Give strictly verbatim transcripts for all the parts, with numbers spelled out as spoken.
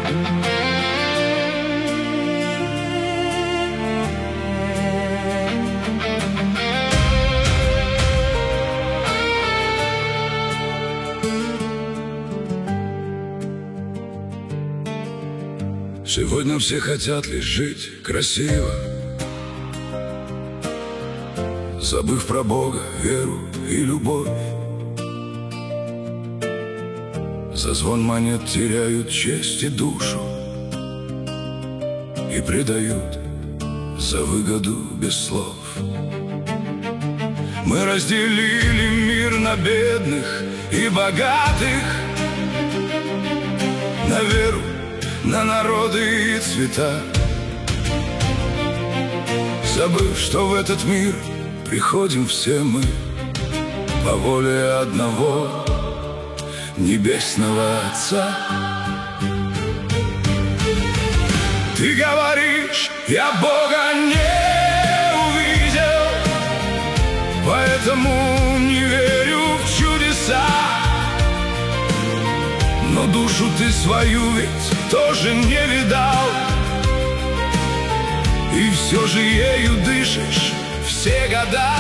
Сегодня все хотят лишь жить красиво, забыв про Бога, веру и любовь. За звон монет теряют честь и душу и предают за выгоду без слов. Мы разделили мир на бедных и богатых, на веру, на народы и цвета, забыв, что в этот мир приходим все мы по воле одного небесного Отца. Ты говоришь, я Бога не увидел, поэтому не верю в чудеса. Но душу ты свою ведь тоже не видал, и все же ею дышишь все года.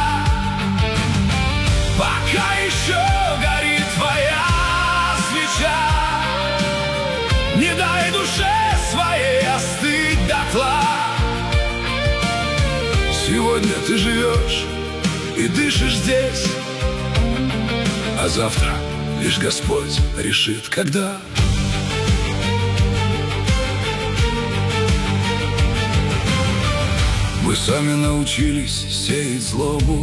Пока еще горит твоя свеча, не дай душе своей остыть дотла. Сегодня ты живешь и дышишь здесь, а завтра лишь Господь решит, когда. Мы сами научились сеять злобу,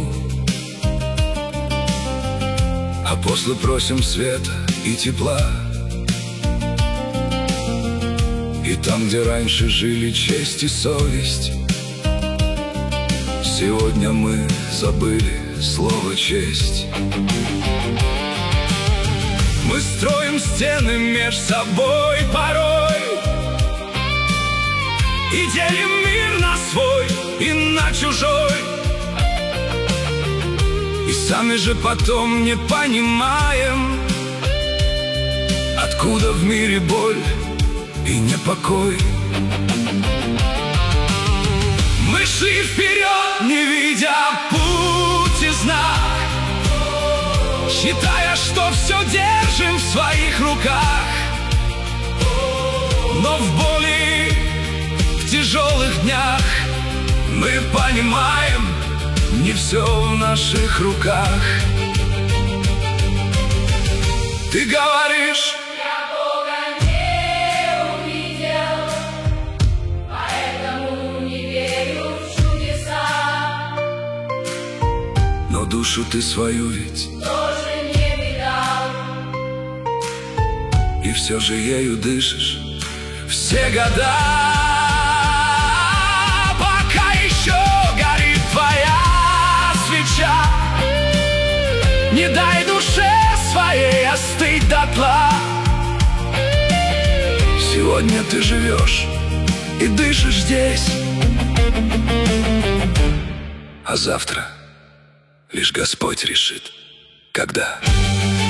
а после просим света и тепла. И там, где раньше жили честь и совесть, сегодня мы забыли слово «честь». Мы строим стены меж собой порой и делим мир на свой и на чужой, и сами же потом не понимаем, откуда в мире боль и непокой. Мы шли вперед, не видя путь и знак, считая, что все держим в своих руках. Но в боли, в тяжелых днях мы понимаем, не все в наших руках. Ты говоришь, я Бога не увидел, поэтому не верю в чудеса. но душу ты свою ведь Тоже не видал, и все же ею дышишь все года. Пока еще горит твоя свеча, не дай душе своей остыть дотла. Сегодня ты живешь и дышишь здесь, а завтра лишь Господь решит, когда.